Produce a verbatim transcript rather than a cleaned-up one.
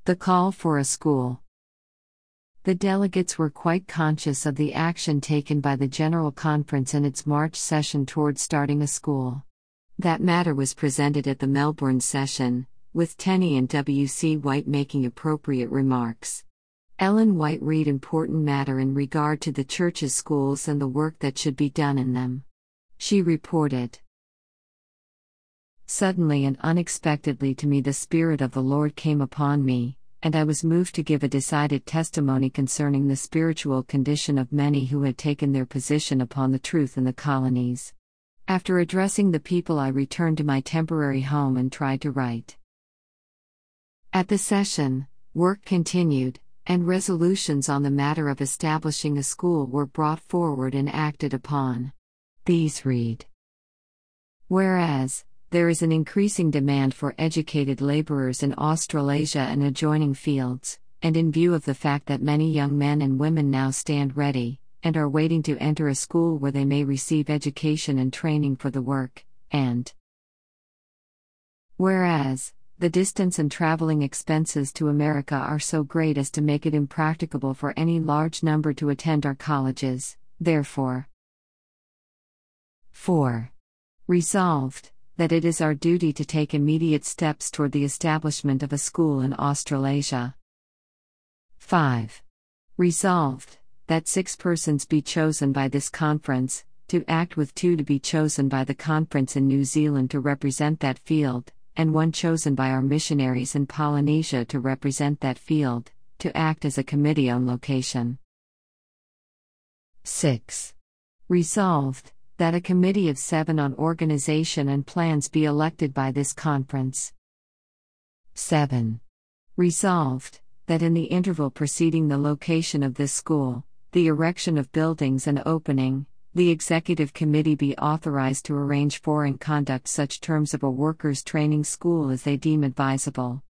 The call for a school. The delegates were quite conscious of the action taken by the General Conference in its March session toward starting a school. That matter was presented at the Melbourne session, with Tenney and W C White making appropriate remarks. Ellen White read important matter in regard to the church's schools and the work that should be done in them. She reported, "Suddenly and unexpectedly to me the Spirit of the Lord came upon me, and I was moved to give a decided testimony concerning the spiritual condition of many who had taken their position upon the truth in the colonies. After addressing the people, I returned to my temporary home and tried to write." At the session, work continued, and resolutions on the matter of establishing a school were brought forward and acted upon. These read: Whereas, there is an increasing demand for educated laborers in Australasia and adjoining fields, and in view of the fact that many young men and women now stand ready, and are waiting to enter a school where they may receive education and training for the work, and whereas, the distance and traveling expenses to America are so great as to make it impracticable for any large number to attend our colleges, therefore. four. Resolved, that it is our duty to take immediate steps toward the establishment of a school in Australasia. five. Resolved, that six persons be chosen by this conference, to act with two to be chosen by the conference in New Zealand to represent that field, and one chosen by our missionaries in Polynesia to represent that field, to act as a committee on location. six. Resolved, that a committee of seven on organization and plans be elected by this conference. seven. Resolved, that in the interval preceding the location of this school, the erection of buildings and opening, the executive committee be authorized to arrange for and conduct such terms of a workers' training school as they deem advisable.